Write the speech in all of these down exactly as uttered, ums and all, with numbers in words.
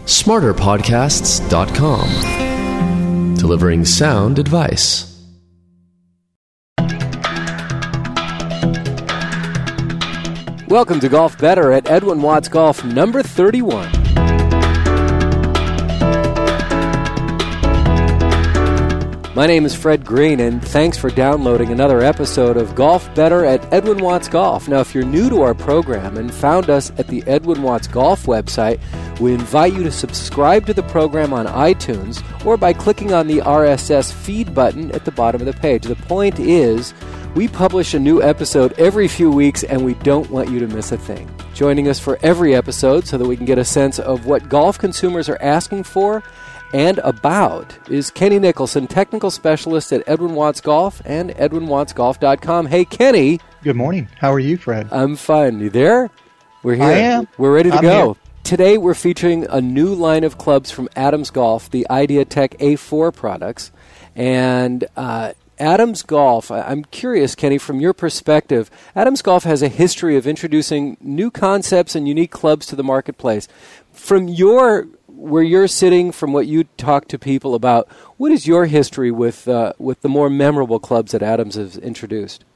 smarter podcasts dot com, delivering sound advice. Welcome to Golf Better at Edwin Watts Golf number thirty-one. My name is Fred Green, and thanks for downloading another episode of Golf Better at Edwin Watts Golf. Now, if you're new to our program and found us at the Edwin Watts Golf website, we invite you to subscribe to the program on iTunes or by clicking on the R S S feed button at the bottom of the page. The point is, we publish a new episode every few weeks, and we don't want you to miss a thing. Joining us for every episode so that we can get a sense of what golf consumers are asking for and about is Kenny Nicholson, technical specialist at Edwin Watts Golf and edwin watts golf dot com. Hey, Kenny. Good morning. How are you, Fred? I'm fine. You there? We're here. I am. We're ready to I'm go. here. Today, we're featuring a new line of clubs from Adams Golf, the IdeaTech A four products. And uh, Adams Golf, I'm curious, Kenny, from your perspective, Adams Golf has a history of introducing new concepts and unique clubs to the marketplace. From your where you're sitting, from what you talk to people about, what is your history with uh, with the more memorable clubs that Adams has introduced?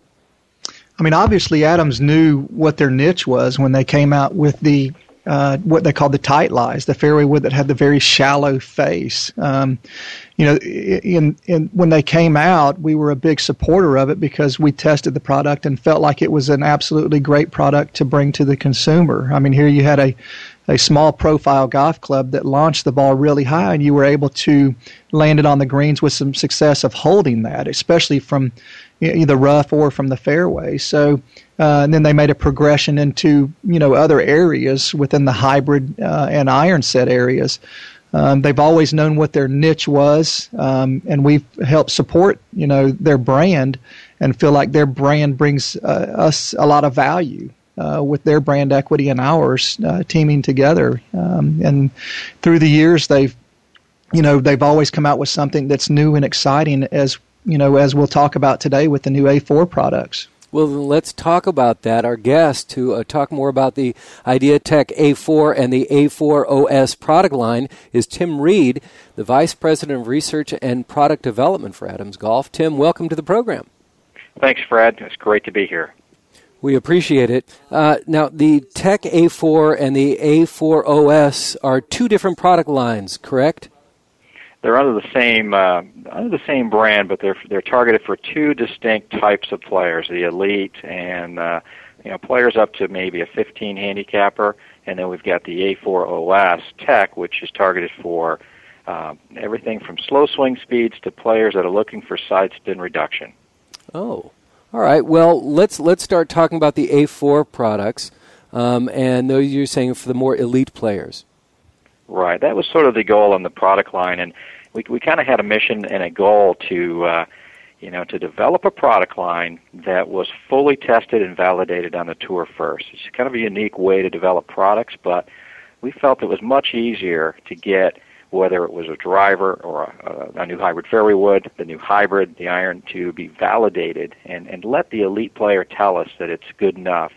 I mean, obviously, Adams knew what their niche was when they came out with the uh, what they called the tight lies, the fairway wood that had the very shallow face. Um, you know, in, in when they came out, we were a big supporter of it because we tested the product and felt like it was an absolutely great product to bring to the consumer. I mean, here you had a a small profile golf club that launched the ball really high, and you were able to land it on the greens with some success of holding that, especially from either rough or from the fairway. So, uh, and then they made a progression into, you know, other areas within the hybrid uh, and iron set areas. Um, they've always known what their niche was, um, and we've helped support, you know, their brand and feel like their brand brings uh, us a lot of value. Uh, with their brand equity and ours uh, teaming together, um, and through the years, they've, you know, they've always come out with something that's new and exciting. As you know, as we'll talk about today with the new A four products. Well, let's talk about that. Our guest to uh, talk more about the IdeaTech A four and the A four O S product line is Tim Reed, the Vice President of Research and Product Development for Adams Golf. Tim, welcome to the program. Thanks, Fred. It's great to be here. We appreciate it. Uh, now, the Tech A four and the A four O S are two different product lines, correct? They're under the same uh, under the same brand, but they're they're targeted for two distinct types of players: the elite and uh, you know players up to maybe a fifteen handicapper, and then we've got the A four O S Tech, which is targeted for uh, everything from slow swing speeds to players that are looking for side spin reduction. Oh. All right. Well, let's let's start talking about the A four products, um, and those you're saying for the more elite players. Right. That was sort of the goal on the product line, and we we kind of had a mission and a goal to, uh, you know, to develop a product line that was fully tested and validated on the tour first. It's kind of a unique way to develop products, but we felt it was much easier to get, whether it was a driver or a, a new hybrid fairway wood, the new hybrid, the iron, to be validated and, and let the elite player tell us that it's good enough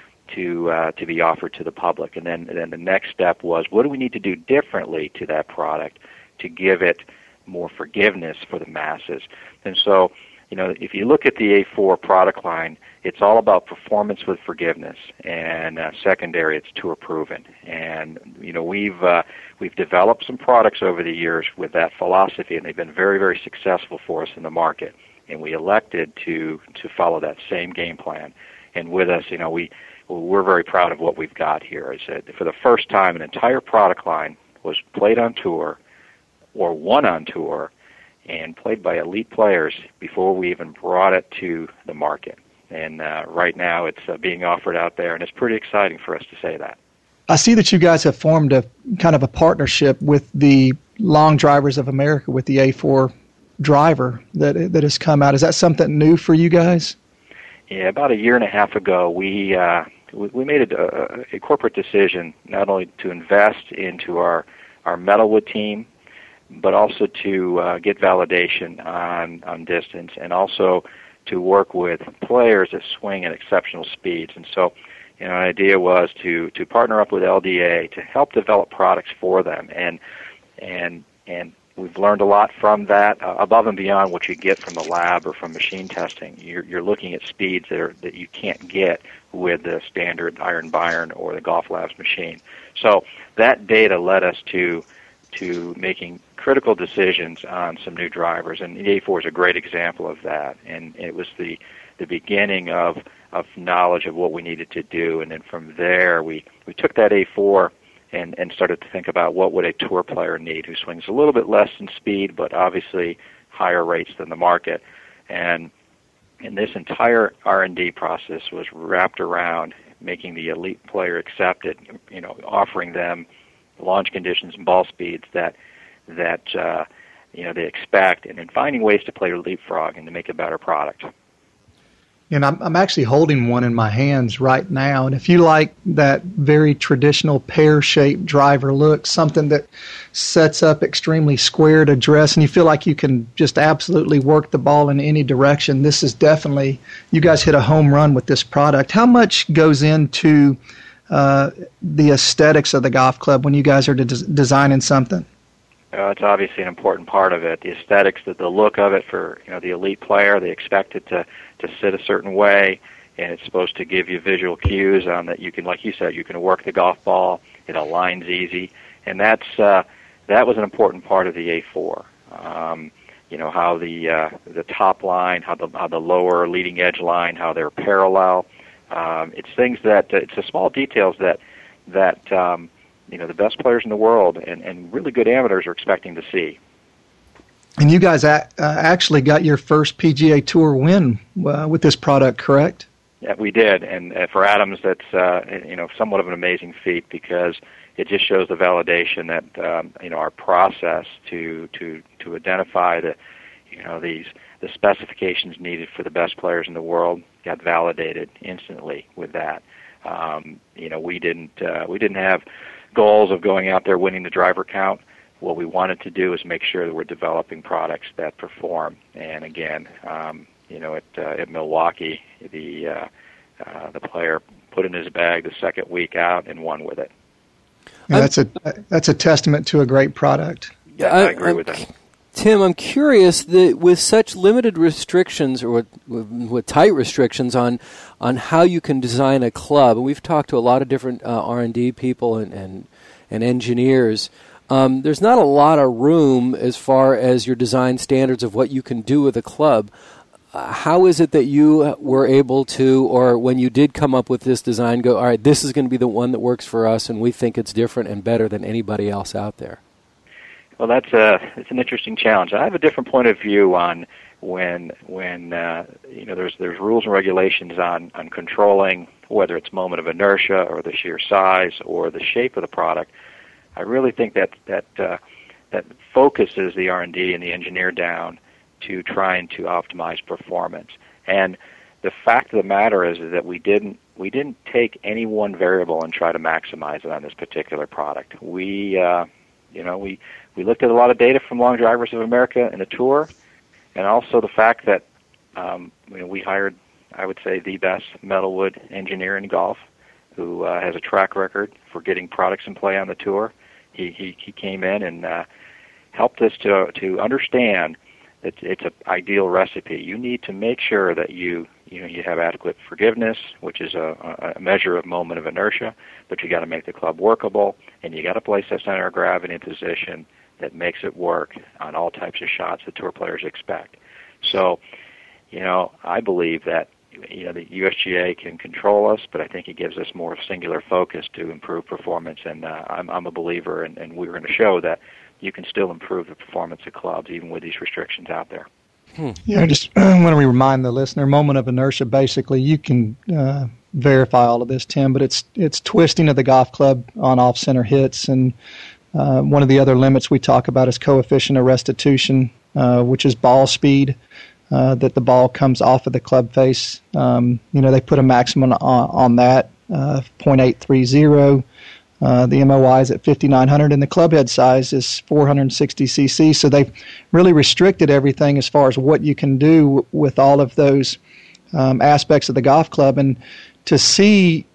to uh, to be offered to the public. And then, and then the next step was, what do we need to do differently to that product to give it more forgiveness for the masses? And so, you know, if you look at the A four product line, it's all about performance with forgiveness, and uh, secondary, it's tour proven. And you know, we've uh, we've developed some products over the years with that philosophy, and they've been very, very successful for us in the market. And we elected to to follow that same game plan. And with us, you know, we we're very proud of what we've got here. I said, for the first time, an entire product line was played on tour or won on tour and played by elite players before we even brought it to the market. And uh, right now it's uh, being offered out there, and it's pretty exciting for us to say that. I see that you guys have formed a kind of a partnership with the Long Drivers of America, with the A four driver that that has come out. Is that something new for you guys? Yeah, about a year and a half ago, we uh, we, we made a, a corporate decision not only to invest into our, our metalwood team, but also to uh, get validation on, on distance, and also to work with players that swing at exceptional speeds. And so, you know, the idea was to, to partner up with L D A to help develop products for them, and and and we've learned a lot from that, uh, above and beyond what you get from the lab or from machine testing. You're, you're looking at speeds that, are, that you can't get with the standard iron by iron or the Golf Labs machine. So that data led us to to making critical decisions on some new drivers, and the A four is a great example of that. And it was the the beginning of of knowledge of what we needed to do, and then from there we, we took that A four and, and started to think about what would a tour player need who swings a little bit less in speed, but obviously higher rates than the market. And and this entire R and D process was wrapped around making the elite player accepted, you know, offering them launch conditions and ball speeds that that uh, you know they expect, and then finding ways to play leapfrog and to make a better product. And I'm, I'm actually holding one in my hands right now. And if you like that very traditional pear-shaped driver look, something that sets up extremely squared address, and you feel like you can just absolutely work the ball in any direction, this is definitely, you guys hit a home run with this product. How much goes into uh, the aesthetics of the golf club when you guys are de- designing something? Uh, it's obviously an important part of it. The aesthetics, the, the look of it for you know the elite player, they expect it to, to sit a certain way, and it's supposed to give you visual cues on that you can, like you said, you can work the golf ball. It aligns easy, and that's uh, that was an important part of the A four. Um, you know how the uh, the top line, how the how the lower leading edge line, how they're parallel. Um, it's things that uh, it's the small details that that. Um, you know, the best players in the world and, and really good amateurs are expecting to see. And you guys a- uh, actually got your first P G A Tour win uh, with this product, correct? Yeah, we did. And uh, for Adams, that's, uh, you know, somewhat of an amazing feat because it just shows the validation that, um, you know, our process to, to, to identify the, you know, these, the specifications needed for the best players in the world got validated instantly with that. Um, you know, we didn't, uh, we didn't have goals of going out there winning the driver count. What we wanted to do is make sure that we're developing products that perform. And again, um, you know, at, uh, at Milwaukee, the uh, uh, the player put in his bag the second week out and won with it. Yeah, that's a that's a testament to a great product. Yeah, I, I agree I'm, with that. Tim, I'm curious that with such limited restrictions or with, with, with tight restrictions on on how you can design a club, and we've talked to a lot of different uh, R and D people and, and, and engineers, um, there's not a lot of room as far as your design standards of what you can do with a club. Uh, how is it that you were able to, or when you did come up with this design, go, all right, this is going to be the one that works for us and we think it's different and better than anybody else out there? Well, that's a it's an interesting challenge. I have a different point of view on when when uh, you know there's there's rules and regulations on, on controlling whether it's moment of inertia or the sheer size or the shape of the product. I really think that that uh, that focuses the R and D and the engineer down to trying to optimize performance. And the fact of the matter is, is that we didn't we didn't take any one variable and try to maximize it on this particular product. We uh, you know we We looked at a lot of data from Long Drivers of America and the Tour, and also the fact that um, you know, we hired, I would say, the best metalwood engineer in golf who uh, has a track record for getting products in play on the Tour. He he, he came in and uh, helped us to to understand that it's an ideal recipe. You need to make sure that you you know you have adequate forgiveness, which is a, a measure of moment of inertia, but you got to make the club workable, and you got to place that center of gravity in position that makes it work on all types of shots that tour players expect. So, you know, I believe that, you know, the U S G A can control us, but I think it gives us more singular focus to improve performance, and uh, I'm, I'm a believer, and, and we're going to show that you can still improve the performance of clubs even with these restrictions out there. Hmm. Yeah, I just uh, want to remind the listener, moment of inertia, basically, you can uh, verify all of this, Tim, but it's it's twisting of the golf club on off-center hits, and Uh, one of the other limits we talk about is coefficient of restitution, uh, which is ball speed, uh, that the ball comes off of the club face. Um, you know, they put a maximum on, on that, uh, point eight three zero. Uh, the M O I is at fifty-nine hundred, and the club head size is four hundred sixty c c. So they've really restricted everything as far as what you can do w- with all of those um, aspects of the golf club. And to see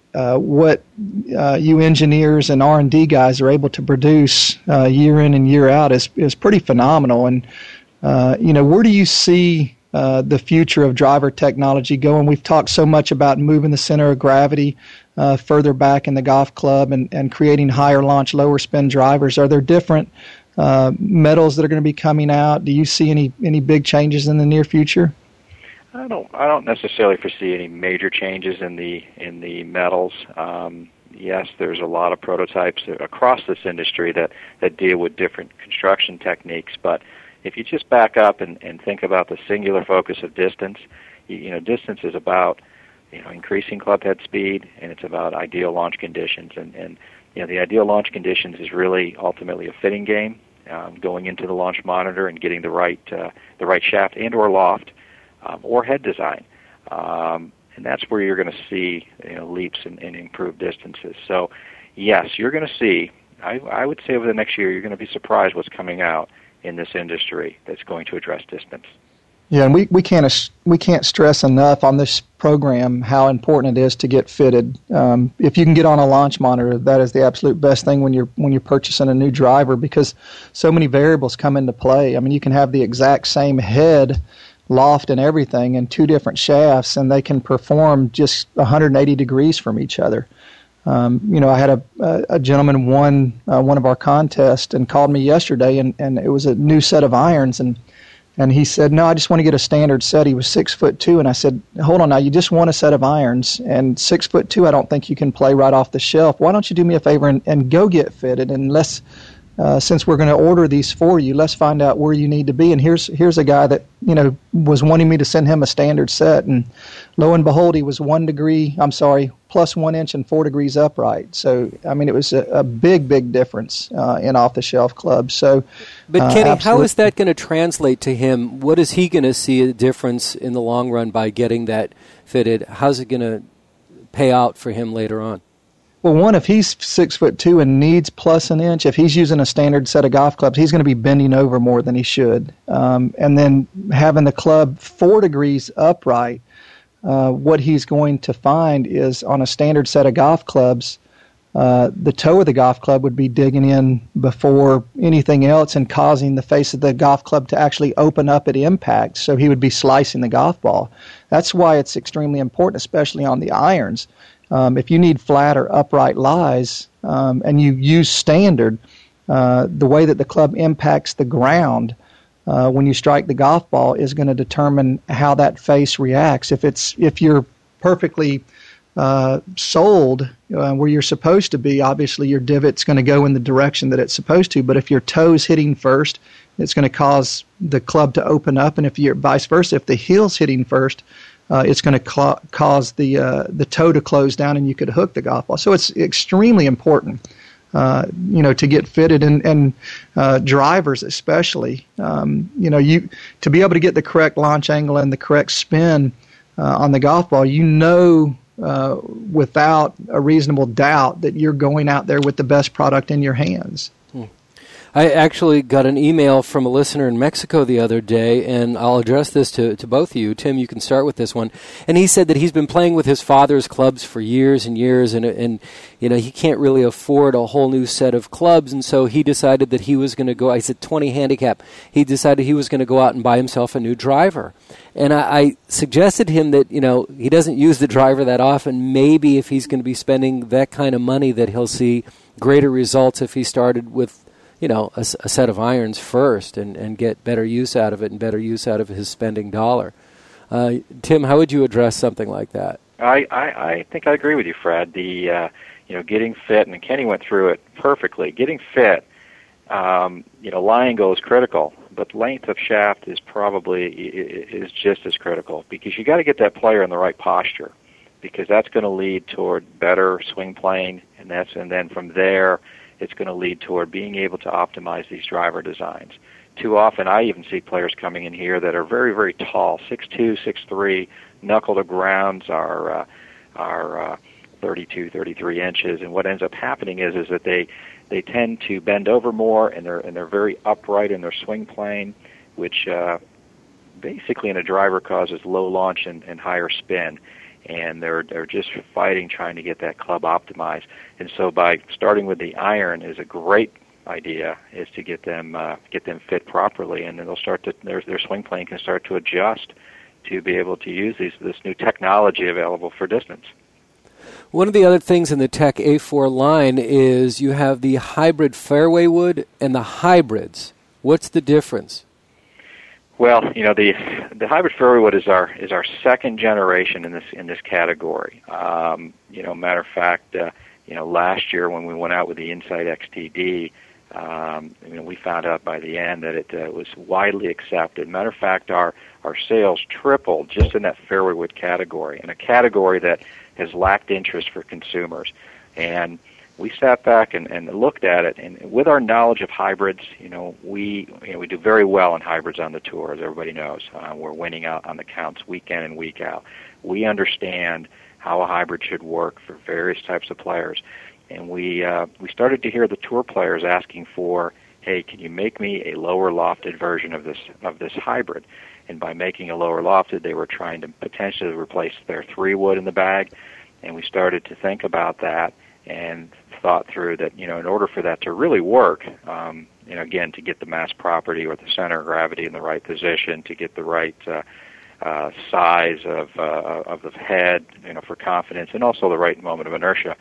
uh, what uh, you engineers and R and D guys are able to produce uh, year in and year out is is pretty phenomenal. And uh, you know, where do you see uh, the future of driver technology going? We've talked so much about moving the center of gravity uh, further back in the golf club and, and creating higher launch, lower spin drivers. Are there different uh, metals that are going to be coming out? Do you see any any big changes in the near future? I don't. I don't necessarily foresee any major changes in the in the metals. Um, yes, there's a lot of prototypes across this industry that, that deal with different construction techniques. But if you just back up and, and think about the singular focus of distance, you, you know, distance is about you know increasing club head speed, and it's about ideal launch conditions. And, and you know, the ideal launch conditions is really ultimately a fitting game, um, going into the launch monitor and getting the right uh, the right shaft and or loft. Um, or head design, um, and that's where you're going to see you know, leaps in, in improved distances. So, yes, you're going to see. I, I would say over the next year, you're going to be surprised what's coming out in this industry that's going to address distance. Yeah, and we, we can't we can't stress enough on this program how important it is to get fitted. Um, if you can get on a launch monitor, that is the absolute best thing when you're when you're purchasing a new driver, because so many variables come into play. I mean, you can have the exact same head, loft and everything in two different shafts, and they can perform just one hundred eighty degrees from each other. Um, you know, I had a, a, a gentleman won uh, one of our contests and called me yesterday, and, and it was a new set of irons, and and he said, no, I just want to get a standard set. He was six foot two, and I said, hold on now, you just want a set of irons, and six foot two, I don't think you can play right off the shelf. Why don't you do me a favor and, and go get fitted, and let's Uh, since we're going to order these for you, let's find out where you need to be. And here's here's a guy that, you know, was wanting me to send him a standard set, and lo and behold, he was one degree, I'm sorry, plus one inch and four degrees upright. So, I mean, it was a, a big, big difference uh, in off-the-shelf clubs. So, But uh, Kenny, absolutely. how is that going to translate to him? What is he going to see a difference in the long run by getting that fitted? How's it going to pay out for him later on? Well, one, if he's six foot two and needs plus an inch, if he's using a standard set of golf clubs, he's going to be bending over more than he should. Um, and then having the club four degrees upright, uh, what he's going to find is on a standard set of golf clubs, uh, the toe of the golf club would be digging in before anything else and causing the face of the golf club to actually open up at impact. So he would be slicing the golf ball. That's why it's extremely important, especially on the irons. Um, if you need flat or upright lies um, and you use standard, uh, the way that the club impacts the ground uh, when you strike the golf ball is going to determine how that face reacts. If it's if you're perfectly uh, soled uh, where you're supposed to be, obviously your divot's going to go in the direction that it's supposed to. But if your toe's hitting first, it's going to cause the club to open up, and if you're vice versa, if the heel's hitting first, Uh, it's going to cl- cause the uh, the toe to close down, and you could hook the golf ball. So it's extremely important, uh, you know, to get fitted, and and uh, drivers especially. Um, you know, you to be able to get the correct launch angle and the correct spin uh, on the golf ball. You know, uh, without a reasonable doubt that you're going out there with the best product in your hands. I actually got an email from a listener in Mexico the other day, and I'll address this to, to both of you. Tim, you can start with this one. And he said that he's been playing with his father's clubs for years and years, and, and you know, he can't really afford a whole new set of clubs, and so he decided that he was going to go, I said twenty handicap, he decided he was going to go out and buy himself a new driver. And I, I suggested to him that, you know, he doesn't use the driver that often. Maybe if he's going to be spending that kind of money that he'll see greater results if he started with, you know, a, a set of irons first and, and get better use out of it and better use out of his spending dollar. Uh, Tim, how would you address something like that? I, I, I think I agree with you, Fred. The uh, you know, getting fit, and Kenny went through it perfectly. Getting fit, um, you know, lie angle is critical, but length of shaft is probably is just as critical, because you got to get that player in the right posture, because that's going to lead toward better swing plane, and that's and then from there, it's going to lead toward being able to optimize these driver designs. Too often, I even see players coming in here that are very, very tall, six two, six three, knuckle to grounds are uh, are uh, thirty-two, thirty-three inches, and what ends up happening is is that they they tend to bend over more, and they're and they're very upright in their swing plane, which uh, basically in a driver causes low launch and, and higher spin. and they're they're just fighting trying to get that club optimized. And so by starting with the iron is a great idea, is to get them uh, get them fit properly, and then they'll start to their their swing plane can start to adjust to be able to use these this new technology available for distance. One of the other things in the Tech A four line is you have the hybrid fairway wood and the hybrids. What's the difference? Well, you know, the the hybrid fairway wood is our is our second generation in this in this category. Um, you know, matter of fact, uh, you know, last year when we went out with the Insight X T D, um, you know, we found out by the end that it uh, was widely accepted. Matter of fact, our our sales tripled just in that fairway wood category, in a category that has lacked interest for consumers. And we sat back and, and looked at it, and with our knowledge of hybrids, you know, we you know, we do very well in hybrids on the tour, as everybody knows. Uh, we're winning out on the counts week in and week out. We understand how a hybrid should work for various types of players, and we uh, we started to hear the tour players asking for, hey, can you make me a lower lofted version of this of this hybrid? And by making a lower lofted, they were trying to potentially replace their three wood in the bag, and we started to think about that and thought through that, you know, in order for that to really work, um, you know, again, to get the mass property or the center of gravity in the right position, to get the right uh, uh, size of uh, of the head, you know, for confidence, and also the right moment of inertia,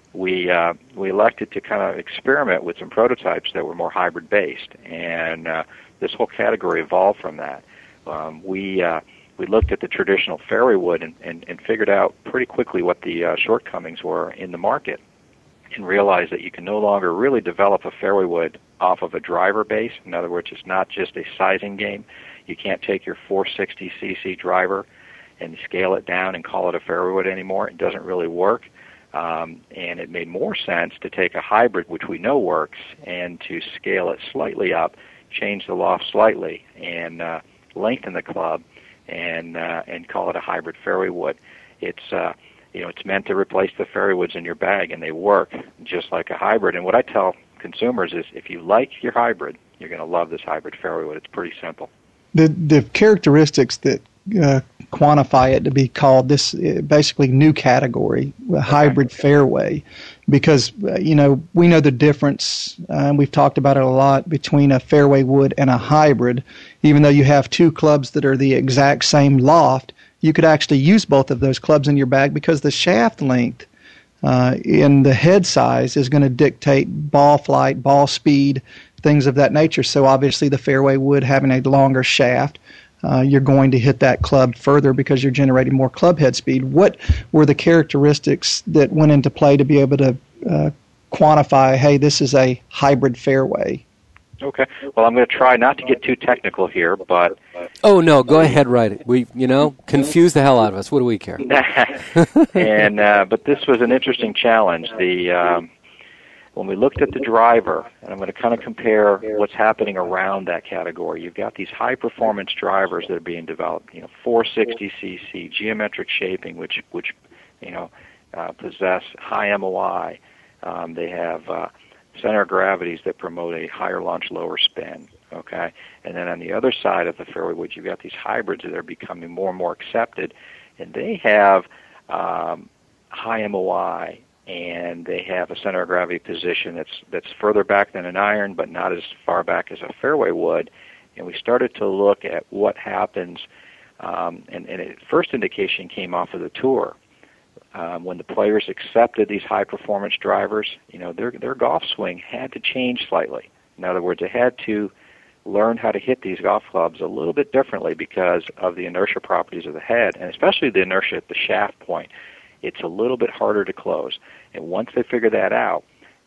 we uh, we elected to kind of experiment with some prototypes that were more hybrid based, and uh, this whole category evolved from that. Um, we uh, we looked at the traditional fairway wood and, and, and figured out pretty quickly what the uh, shortcomings were in the market, and realized that you can no longer really develop a fairway wood off of a driver base. In other words, it's not just a sizing game. You can't take your four sixty c c driver and scale it down and call it a fairway wood anymore. It doesn't really work. Um, and it made more sense to take a hybrid, which we know works, and to scale it slightly up, change the loft slightly, and uh, lengthen the club, and uh, and call it a hybrid fairway wood. It's uh, you know it's meant to replace the fairway woods in your bag, and they work just like a hybrid. And what I tell consumers is, if you like your hybrid, you're going to love this hybrid fairway wood. It's pretty simple. The the characteristics that uh, quantify it to be called this uh, basically new category, a hybrid fairway, because uh, you know we know the difference, uh, and we've talked about it a lot, between a fairway wood and a hybrid. Even though you have two clubs that are the exact same loft, you could actually use both of those clubs in your bag, because the shaft length uh, and the head size is going to dictate ball flight, ball speed, things of that nature. So obviously the fairway wood having a longer shaft, uh, you're going to hit that club further because you're generating more club head speed. What were the characteristics that went into play to be able to uh, quantify, hey, this is a hybrid fairway? Okay. Well, I'm going to try not to get too technical here, but... Oh, no, go ahead, write it. We, you know, confuse the hell out of us. What do we care? and uh, But this was an interesting challenge. The um, When we looked at the driver, and I'm going to kind of compare what's happening around that category, you've got these high-performance drivers that are being developed, you know, four sixty c c, geometric shaping, which, which you know, uh, possess high M O I. Um, they have... Uh, center of gravities that promote a higher launch, lower spin, okay? And then on the other side of the fairway wood, you've got these hybrids that are becoming more and more accepted, and they have um, high M O I, and they have a center of gravity position that's that's further back than an iron, but not as far back as a fairway wood. And we started to look at what happens, um, and, and a first indication came off of the tour. Um, when the players accepted these high-performance drivers, you know, their their golf swing had to change slightly. In other words, they had to learn how to hit these golf clubs a little bit differently because of the inertia properties of the head, and especially the inertia at the shaft point. It's a little bit harder to close. And once they figure that out,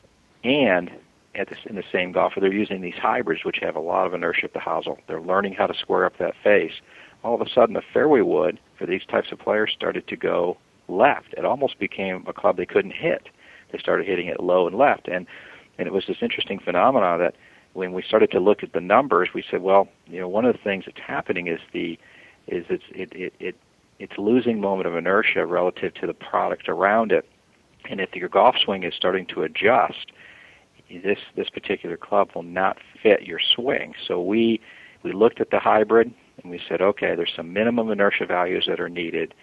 and at this, in the same golfer, they're using these hybrids, which have a lot of inertia at the hosel. They're learning how to square up that face. All of a sudden, the fairway wood for these types of players started to go left. It almost became a club they couldn't hit. They started hitting it low and left, and and it was this interesting phenomenon that when we started to look at the numbers, we said, well, you know, one of the things that's happening is the is it's it it, it it's losing moment of inertia relative to the product around it, and if your golf swing is starting to adjust, this this particular club will not fit your swing. So we we looked at the hybrid and we said, okay, there's some minimum inertia values that are needed.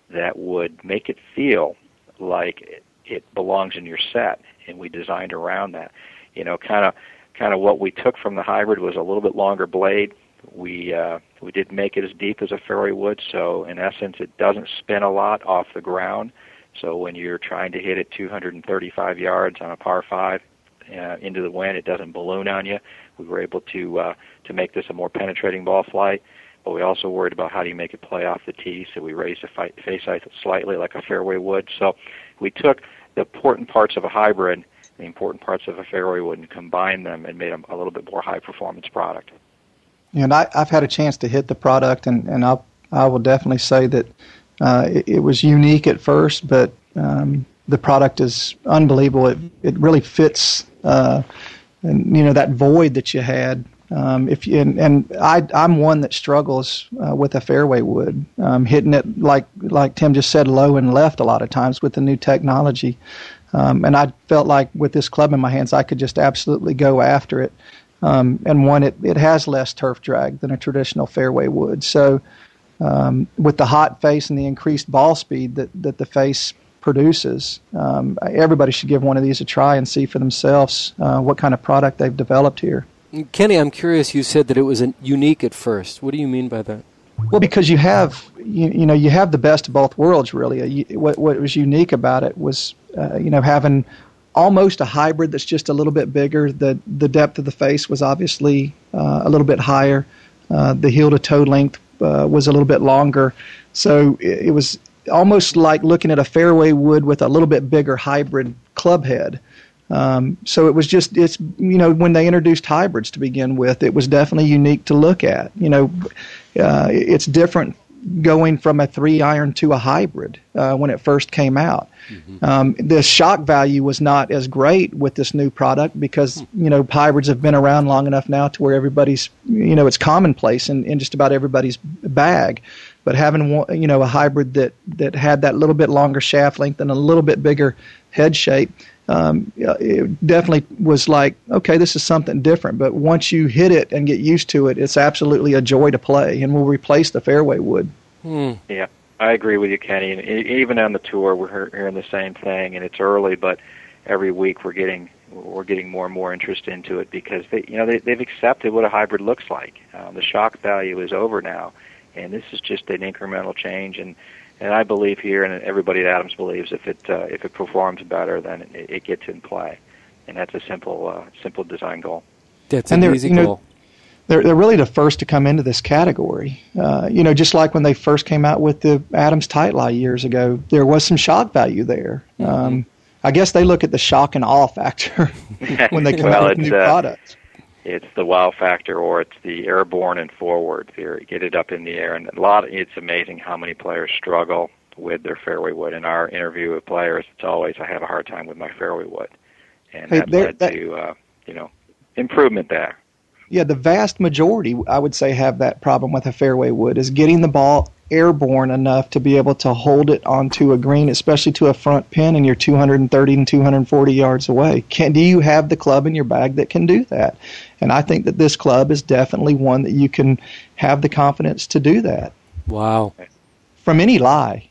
that would make it feel like it, it belongs in your set, and we designed around that. You know, kind of kind of what we took from the hybrid was a little bit longer blade. We uh, we didn't make it as deep as a fairway wood, so in essence it doesn't spin a lot off the ground. So when you're trying to hit it two hundred thirty-five yards on a par five uh, into the wind, it doesn't balloon on you. We were able to uh, to make this a more penetrating ball flight, but we also worried about how do you make it play off the tee, so we raised the fi- face height slightly like a fairway wood. So we took the important parts of a hybrid, the important parts of a fairway wood, and combined them and made them a little bit more high-performance product. And I, I've had a chance to hit the product, and, and I'll, I will definitely say that uh, it, it was unique at first, but um, the product is unbelievable. It it really fits, uh, and you know that void that you had. Um, if you, and, and I I'm one that struggles uh, with a fairway wood, um, hitting it like like Tim just said, low and left a lot of times with the new technology. Um, and I felt like with this club in my hands, I could just absolutely go after it. Um, and one, it, it has less turf drag than a traditional fairway would. So um, with the hot face and the increased ball speed that, that the face produces, um, everybody should give one of these a try and see for themselves uh, what kind of product they've developed here. Kenny, I'm curious, you said that it was unique at first. What do you mean by that? Well, because you have, you, you know, you have the best of both worlds, really. What, what was unique about it was, uh, you know, having almost a hybrid that's just a little bit bigger. The the depth of the face was obviously uh, a little bit higher. Uh, the heel to toe length uh, was a little bit longer. So it, it was almost like looking at a fairway wood with a little bit bigger hybrid club head. Um, so it was just, it's, you know, when they introduced hybrids to begin with, it was definitely unique to look at. You know, uh, it's different going from a three iron to a hybrid uh, when it first came out. Mm-hmm. Um, the shock value was not as great with this new product because, you know, hybrids have been around long enough now to where everybody's, you know, it's commonplace in, in just about everybody's bag. But having, you know, a hybrid that, that had that little bit longer shaft length and a little bit bigger head shape, um, it definitely was like, okay, this is something different. But once you hit it and get used to it, it's absolutely a joy to play, and will replace the fairway wood. Hmm. Yeah, I agree with you, Kenny. And even on the tour, we're hearing the same thing, and it's early, but every week we're getting we're getting more and more interest into it because they, you know, they, they've accepted what a hybrid looks like. Um, the shock value is over now, and this is just an incremental change. And, and I believe here, and everybody at Adams believes, if it uh, if it performs better, then it, it gets in play, and that's a simple uh, simple design goal. That's an easy you know, goal. They're they're really the first to come into this category. Uh, you know, just like when they first came out with the Adams Tightline years ago, there was some shock value there. Mm-hmm. Um, I guess they look at the shock and awe factor when they come well, out with new uh, products. It's the wow factor, or it's the airborne and forward. You get it up in the air, and a lot. Of, it's amazing how many players struggle with their fairway wood. In our interview with players, it's always, I have a hard time with my fairway wood, and hey, that led that, to uh, you know improvement there. Yeah, the vast majority, I would say, have that problem with a fairway wood, is getting the ball airborne enough to be able to hold it onto a green, especially to a front pin, and you're two hundred thirty and two hundred forty yards away. Can, do you have the club in your bag that can do that? And I think that this club is definitely one that you can have the confidence to do that. Wow. From any lie.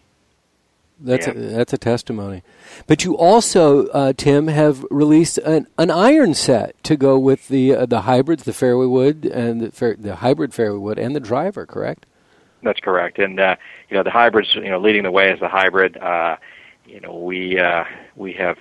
That's yeah. a, that's a testimony. But you also, uh, Tim, have released an, an iron set to go with the uh, the hybrids, the fairway wood, and the, fair, the hybrid fairway wood, and the driver. Correct? That's correct. And uh, you know, the hybrids, you know, leading the way is the hybrid. Uh, you know, we uh, we have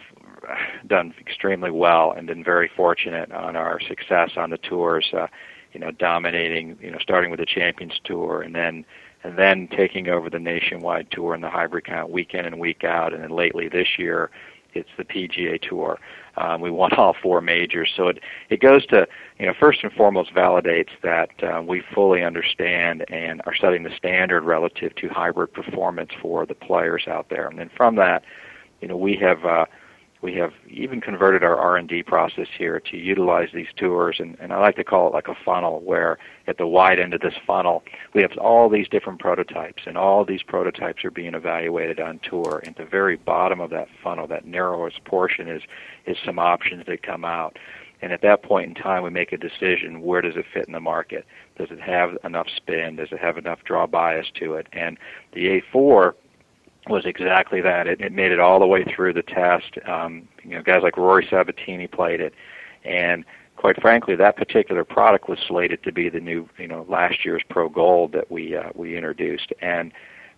done extremely well and been very fortunate on our success on the tours. Uh, you know, dominating. You know, starting with the Champions Tour, and then. And then taking over the nationwide tour and the hybrid count week in and week out. And then lately this year, it's the P G A Tour. Um, we won all four majors. So it, it goes to, you know, first and foremost validates that uh, we fully understand and are setting the standard relative to hybrid performance for the players out there. And then from that, you know, we have uh, we have even converted our R and D process here to utilize these tours, and, and I like to call it like a funnel, where at the wide end of this funnel, we have all these different prototypes, and all these prototypes are being evaluated on tour. And at the very bottom of that funnel, that narrowest portion, is, is some options that come out. And at that point in time, we make a decision, where does it fit in the market? Does it have enough spin? Does it have enough draw bias to it? And the A four was exactly that. It, it made it all the way through the test. Um, you know, guys like Rory Sabatini played it, and quite frankly, that particular product was slated to be the new, you know, last year's Pro Gold that we uh, we introduced, and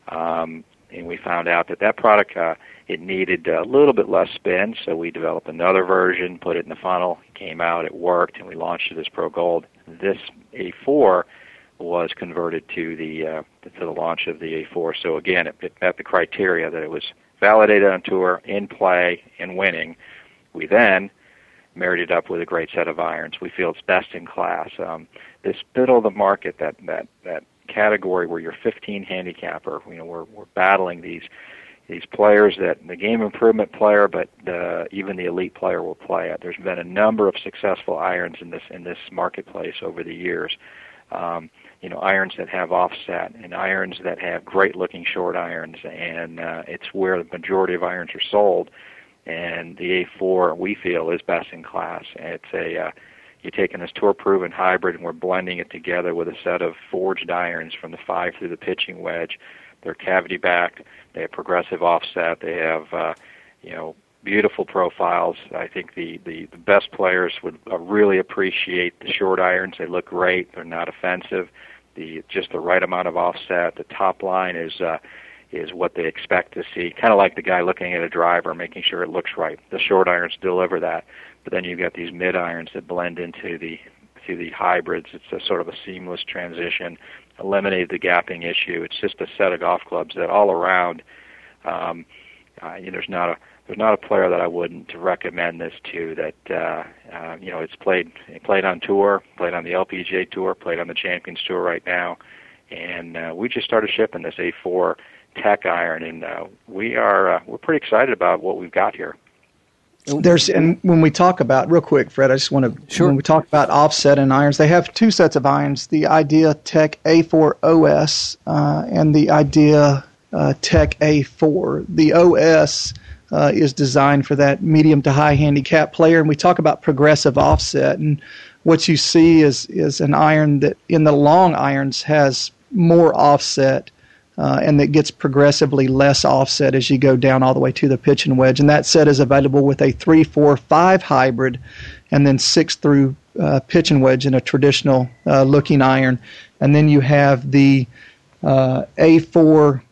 um, and we found out that that product uh, it needed a little bit less spin, so we developed another version, put it in the funnel, it came out, it worked, and we launched it as Pro Gold. This A four was converted to the uh, to the launch of the A four. So again, it, it met the criteria that it was validated on tour, in play, and winning. We then married it up with a great set of irons. We feel it's best in class. Um, this middle of the market, that that that category where you're fifteen handicapper, you know, we're we're battling these these players that the game improvement player, but the, even the elite player will play it. There's been a number of successful irons in this in this marketplace over the years. Um, you know, irons that have offset and irons that have great-looking short irons, and uh, it's where the majority of irons are sold. And the A four, we feel, is best in class. It's a uh, you're taking this tour-proven hybrid, and we're blending it together with a set of forged irons from the five through the pitching wedge. They're cavity-backed. They have progressive offset. They have, uh, you know, beautiful profiles. I think the, the, the best players would uh, really appreciate the short irons. They look great. They're not offensive. The just the right amount of offset. The top line is uh, is what they expect to see. Kind of like the guy looking at a driver, making sure it looks right. The short irons deliver that, but then you've got these mid irons that blend into the to the hybrids. It's a sort of a seamless transition. Eliminated the gapping issue. It's just a set of golf clubs that all around. Um, uh, you know, there's not a There's not a player that I wouldn't recommend this to. That uh, uh, you know, it's played it played on tour, played on the L P G A Tour, played on the Champions Tour right now, and uh, we just started shipping this A four Tech iron, and uh, we are uh, we're pretty excited about what we've got here. There's and when we talk about real quick, Fred, I just want to sure. when we talk about offset and irons, they have two sets of irons: the Idea Tech A four O S uh, and the Idea uh, Tech A four. The O S Uh, is designed for that medium to high handicap player, and we talk about progressive offset. And what you see is is an iron that in the long irons has more offset, uh, and that gets progressively less offset as you go down all the way to the pitch and wedge. And that set is available with a three, four, five hybrid, and then six through uh, pitch and wedge in a traditional uh, looking iron. And then you have the uh, A four.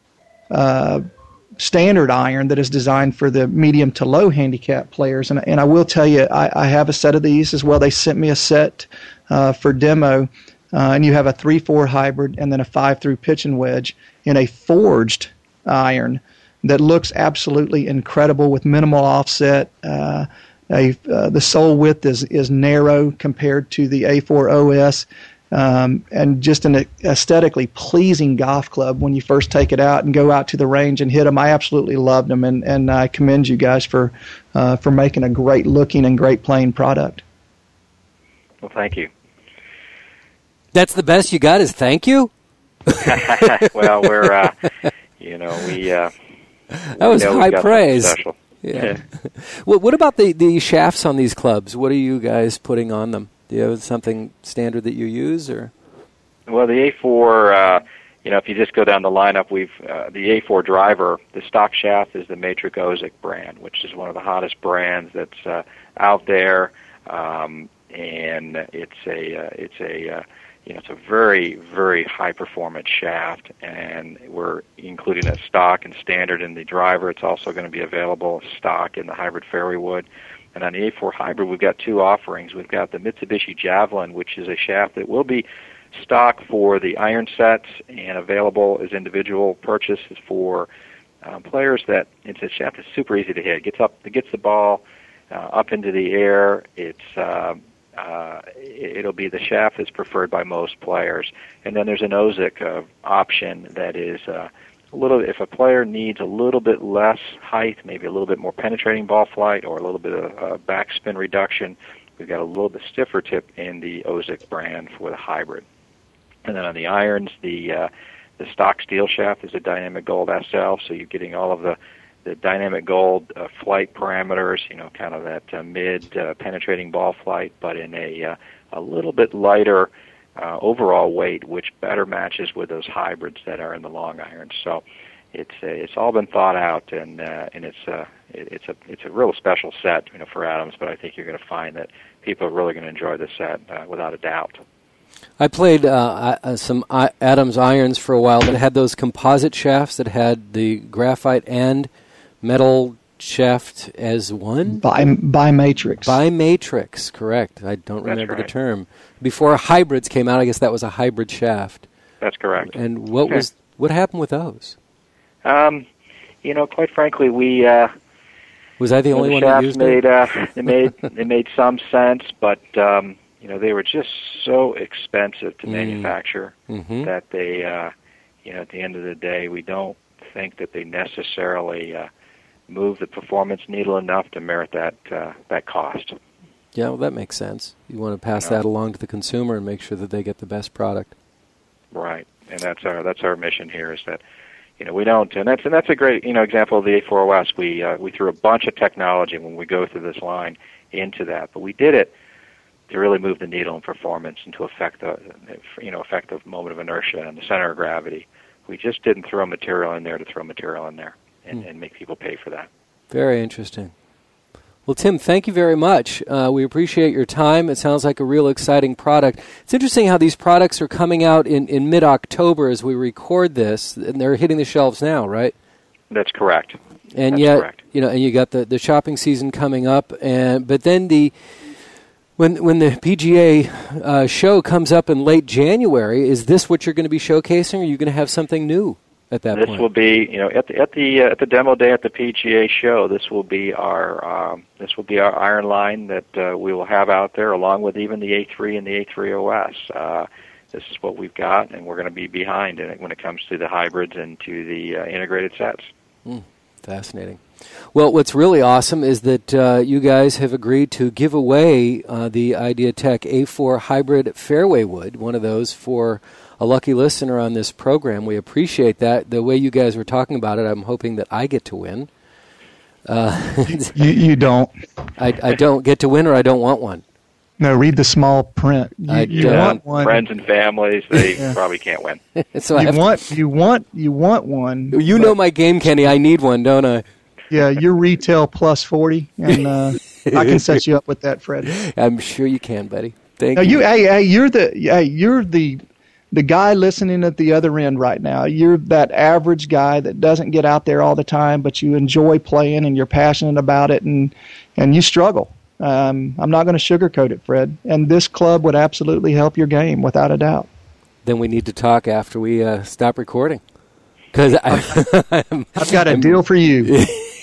Uh, standard iron that is designed for the medium to low handicap players. And, and I will tell you, I, I have a set of these as well. They sent me a set uh, for demo, uh, and you have a three four hybrid and then a five through pitch and wedge in a forged iron that looks absolutely incredible with minimal offset. Uh, a, uh, the sole width is, is narrow compared to the A four O S. Um, and just an aesthetically pleasing golf club when you first take it out and go out to the range and hit them. I absolutely loved them, and, and I commend you guys for uh, for making a great looking and great playing product. Well, thank you. That's the best you got is thank you? Well, we're, uh, you know, we... Uh, that was high praise. Special. Yeah. yeah. What, what about the, the shafts on these clubs? What are you guys putting on them? Do you have something standard that you use, or? Well, the A four, uh, you know, if you just go down the lineup, we've uh, the A four driver. The stock shaft is the Matrix Ozic brand, which is one of the hottest brands that's uh, out there, um, and it's a uh, it's a uh, you know it's a very very high performance shaft, and we're including a stock and standard in the driver. It's also going to be available stock in the hybrid fairway wood. And on the A four Hybrid, we've got two offerings. We've got the Mitsubishi Javelin, which is a shaft that will be stock for the iron sets and available as individual purchases for um, players that it's a shaft that's super easy to hit. It gets up, it gets the ball uh, up into the air. It's uh, uh, it'll be the shaft that's preferred by most players. And then there's an Ozic uh, option that is uh, a little. If a player needs a little bit less height, maybe a little bit more penetrating ball flight, or a little bit of uh, backspin reduction, we've got a little bit stiffer tip in the Ozic brand for the hybrid. And then on the irons, the uh, the stock steel shaft is a Dynamic Gold S L, so you're getting all of the the Dynamic Gold uh, flight parameters, you know, kind of that uh, mid uh, penetrating ball flight, but in a uh, a little bit lighter uh, overall weight, which better matches with those hybrids that are in the long irons. So it's uh, it's all been thought out, and uh, and it's uh, it, it's a it's a real special set, you know, for Adams. But I think you're going to find that people are really going to enjoy the set uh, without a doubt. I played uh, uh, some I- Adams irons for a while that had those composite shafts that had the graphite and metal shaft as one? Bi Bimatrix. Bimatrix, correct. I don't That's remember right. the term. Before hybrids came out, I guess that was a hybrid shaft. That's correct. And what was what happened with those? Um, you know, quite frankly, we uh, Was I the only the one that shafts used made it? uh, they made they made some sense, but um, you know, they were just so expensive to Mm. manufacture Mm-hmm. that they, uh, you know, at the end of the day, we don't think that they necessarily uh, move the performance needle enough to merit that uh, that cost. Yeah, well, that makes sense. You want to pass Yeah. that along to the consumer and make sure that they get the best product. Right, and that's our that's our mission here, is that, you know, we don't, and that's and that's a great, you know, example of the A four O S. We uh, we threw a bunch of technology when we go through this line into that, but we did it to really move the needle in performance and to affect the, you know, affect the moment of inertia and the center of gravity. We just didn't throw material in there to throw material in there and, Hmm. and make people pay for that. Very interesting. Well, Tim, thank you very much. Uh, we appreciate your time. It sounds like a real exciting product. It's interesting how these products are coming out in, in mid-October as we record this, and they're hitting the shelves now, right? That's correct. And That's yet, correct. you know, and you got the, the shopping season coming up, and but then the when when the P G A uh, show comes up in late January, is this what you're going to be showcasing, or are you going to have something new at that This point? will be, you know, at the at the uh, at the demo day at the P G A show. This will be our um, this will be our iron line that uh, we will have out there, along with even the A three and the A three O S. Uh, this is what we've got, and we're going to be behind in it when it comes to the hybrids and to the uh, integrated sets. Mm, fascinating. Well, what's really awesome is that uh, you guys have agreed to give away uh, the Ideatech A four Hybrid Fairway Wood, one of those for a lucky listener on this program. We appreciate that. The way you guys were talking about it, I'm hoping that I get to win. Uh, You, you don't. I, I don't get to win, or I don't want one. No, read the small print. You, I you don't. want one. Friends and families, they Yeah. probably can't win. So I You have to- want, you want, you want one. you but, know my game, Kenny. I need one, don't I? Yeah, you're retail plus forty, and uh, I can set you up with that, Fred. I'm sure you can, buddy. Thank Now, you. you, hey, hey, you're the, hey, you're the, the guy listening at the other end right now. You're that average guy that doesn't get out there all the time, but you enjoy playing and you're passionate about it, and and you struggle. Um, I'm not going to sugarcoat it, Fred. And this club would absolutely help your game, without a doubt. Then we need to talk after we uh, stop recording. Because I've got a deal for you.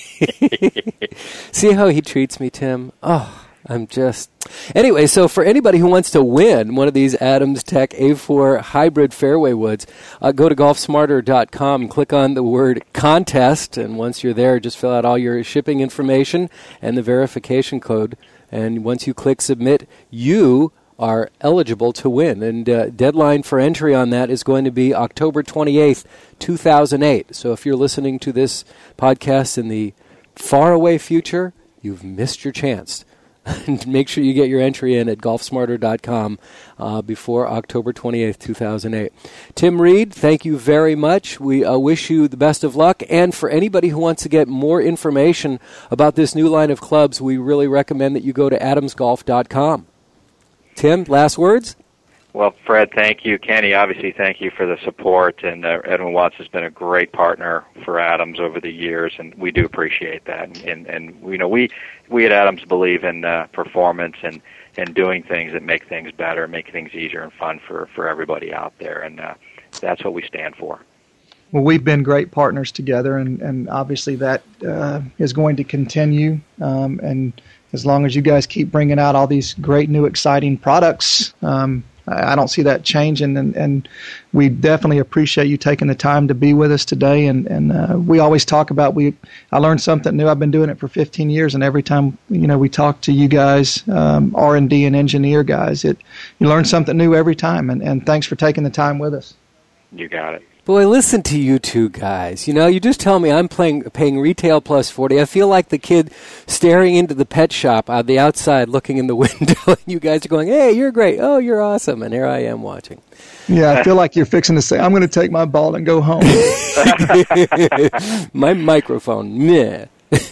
See how he treats me, Tim? Oh, I'm just... Anyway, so for anybody who wants to win one of these Adams Tech A four Hybrid Fairway Woods, uh, go to golf smarter dot com and click on the word contest. And once you're there, just fill out all your shipping information and the verification code. And once you click submit, you are eligible to win. And uh, deadline for entry on that is going to be October twenty-eighth, two thousand eight. So if you're listening to this podcast in the faraway future, you've missed your chance. Make sure you get your entry in at golf smarter dot com uh, before October twenty-eighth, two thousand eight. Tim Reed, thank you very much. We uh, wish you the best of luck. And for anybody who wants to get more information about this new line of clubs, we really recommend that you go to adams golf dot com. Tim, last words? Well, Fred, thank you. Kenny, obviously, thank you for the support. And uh, Edwin Watts has been a great partner for Adams over the years, and we do appreciate that. And, and, and you know, we we at Adams believe in uh, performance and, and doing things that make things better, make things easier and fun for, for everybody out there, and uh, that's what we stand for. Well, we've been great partners together, and, and obviously that uh, is going to continue. Um, and as long as you guys keep bringing out all these great new exciting products, um, I, I don't see that changing. And, and we definitely appreciate you taking the time to be with us today. And, and uh, we always talk about, we I learned something new. I've been doing it for fifteen years, and every time you know we talk to you guys, um, R and D and engineer guys, it you learn something new every time. And, and thanks for taking the time with us. You got it. Boy, listen to you two guys. You know, you just tell me I'm playing, paying retail plus forty. I feel like the kid staring into the pet shop on the outside looking in the window, and you guys are going, hey, you're great. Oh, you're awesome. And here I am watching. Yeah, I feel like you're fixing to say, I'm going to take my ball and go home. My microphone. Meh.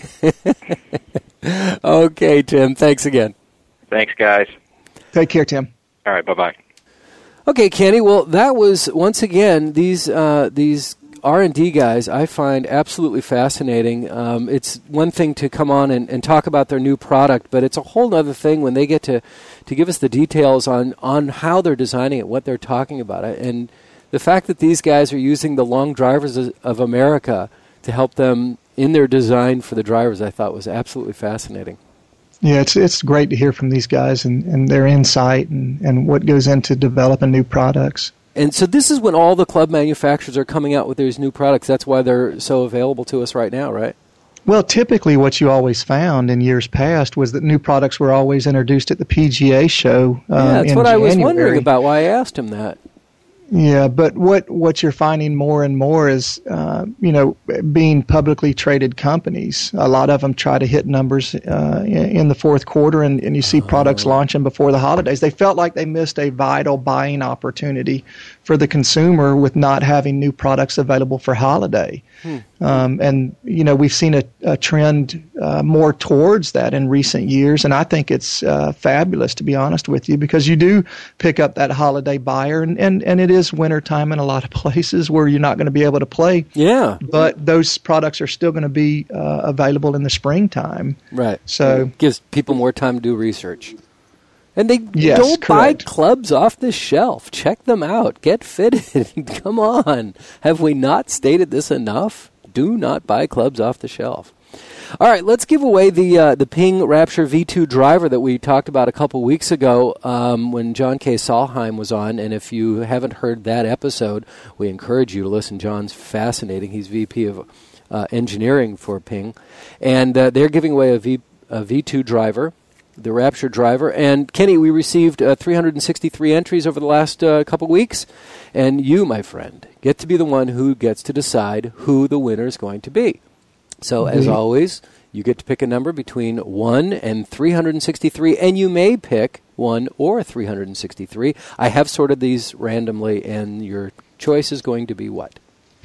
Okay, Tim. Thanks again. Thanks, guys. Take care, Tim. All right, bye-bye. Okay, Kenny. Well, that was, once again, these uh, these R and D guys I find absolutely fascinating. Um, it's one thing to come on and, and talk about their new product, but it's a whole other thing when they get to, to give us the details on, on how they're designing it, what they're talking about. And the fact that these guys are using the long drivers of America to help them in their design for the drivers, I thought was absolutely fascinating. Yeah, it's it's great to hear from these guys and, and their insight and, and what goes into developing new products. And so this is when all the club manufacturers are coming out with these new products. That's why they're so available to us right now, right? Well, typically what you always found in years past was that new products were always introduced at the P G A show uh, Yeah, that's in what January. I was wondering about, why I asked him that. Yeah, but what, what you're finding more and more is, uh, you know, being publicly traded companies. A lot of them try to hit numbers uh, in, in the fourth quarter, and, and you see products launching before the holidays. They felt like they missed a vital buying opportunity for the consumer with not having new products available for holiday. Hmm. Um, and, you know, we've seen a, a trend uh, more towards that in recent years, and I think it's uh, fabulous, to be honest with you, because you do pick up that holiday buyer, and, and, and it is wintertime in a lot of places where you're not going to be able to play. Yeah. But those products are still going to be uh, available in the springtime. Right. So it gives people more time to do research. And they yes, don't correct. buy clubs off the shelf. Check them out. Get fitted. Come on. Have we not stated this enough? Do not buy clubs off the shelf. All right, let's give away the uh, the Ping Rapture V two driver that we talked about a couple weeks ago um, when John K. Solheim was on. And if you haven't heard that episode, we encourage you to listen. John's fascinating. He's V P of uh, engineering for Ping. And uh, they're giving away a, v, a V two driver, the Rapture driver. And, Kenny, we received uh, three hundred sixty-three entries over the last uh, couple weeks. And you, my friend, get to be the one who gets to decide who the winner is going to be. So, as always, you get to pick a number between one and three hundred sixty-three, and you may pick one or three hundred sixty-three. I have sorted these randomly, and your choice is going to be what?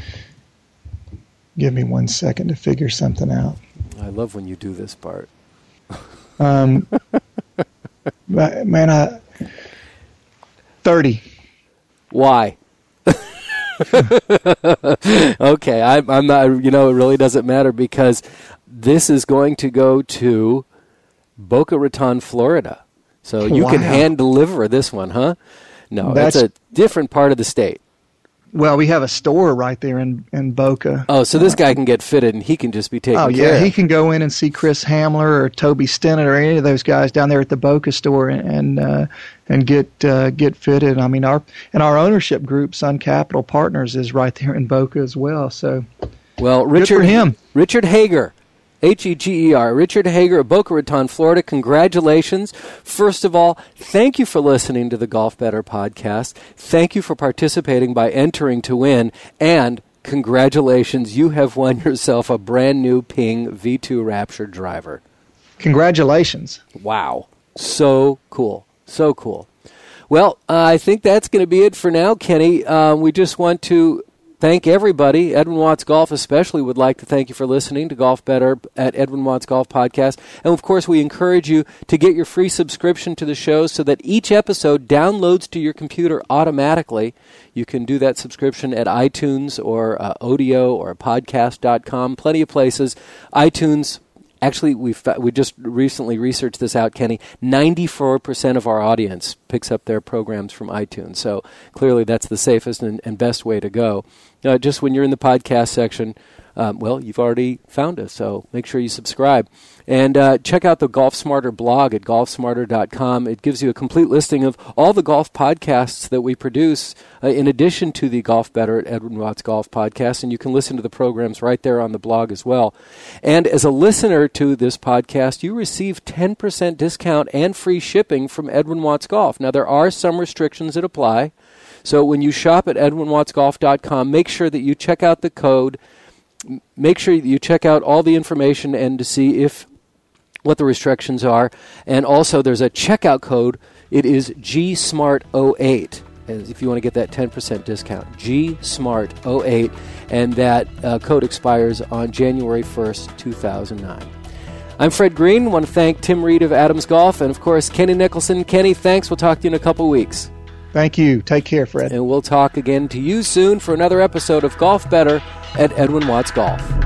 Give me one second to figure something out. I love when you do this part. Um, man, I, thirty. Why? Okay, I'm, I'm not, you know, it really doesn't matter because this is going to go to Boca Raton, Florida. So you Wow. can hand deliver this one, huh? No, That's it's a different part of the state. Well, we have a store right there in, in Boca. Oh, so this guy can get fitted and he can just be taken Oh, care yeah, of. he can go in and see Chris Hamler or Toby Stennett or any of those guys down there at the Boca store and and, uh, and get uh, get fitted. I mean, our and our ownership group, Sun Capital Partners, is right there in Boca as well. So, well, Richard, good for him. Richard Hager, H E G E R, Richard Hager of Boca Raton, Florida. Congratulations. First of all, thank you for listening to the Golf Better podcast. Thank you for participating by entering to win. And congratulations, you have won yourself a brand new Ping V two Rapture driver. Congratulations. Wow. So cool. So cool. Well, uh, I think that's going to be it for now, Kenny. Uh, we just want to thank everybody. Edwin Watts Golf especially would like to thank you for listening to Golf Better at Edwin Watts Golf Podcast. And, of course, we encourage you to get your free subscription to the show so that each episode downloads to your computer automatically. You can do that subscription at iTunes or uh, Odeo or podcast dot com, plenty of places. iTunes, actually, we we just recently researched this out, Kenny. ninety-four percent of our audience picks up their programs from iTunes. So clearly that's the safest and, and best way to go. Uh, just when you're in the podcast section, um, well, you've already found us, so make sure you subscribe. And uh, check out the Golf Smarter blog at golf smarter dot com. It gives you a complete listing of all the golf podcasts that we produce, uh, in addition to the Golf Better at Edwin Watts Golf Podcast, and you can listen to the programs right there on the blog as well. And as a listener to this podcast, you receive ten percent discount and free shipping from Edwin Watts Golf. Now, there are some restrictions that apply. So when you shop at edwin watts golf dot com, make sure that you check out the code. Make sure that you check out all the information and to see if what the restrictions are. And also there's a checkout code. It is G Smart oh eight. As if you want to get that ten percent discount, G Smart oh eight, and that uh, code expires on January first, two thousand nine. I'm Fred Green. I want to thank Tim Reed of Adams Golf, and of course Kenny Nicholson. Kenny, thanks. We'll talk to you in a couple weeks. Thank you. Take care, Fred. And we'll talk again to you soon for another episode of Golf Better at Edwin Watts Golf.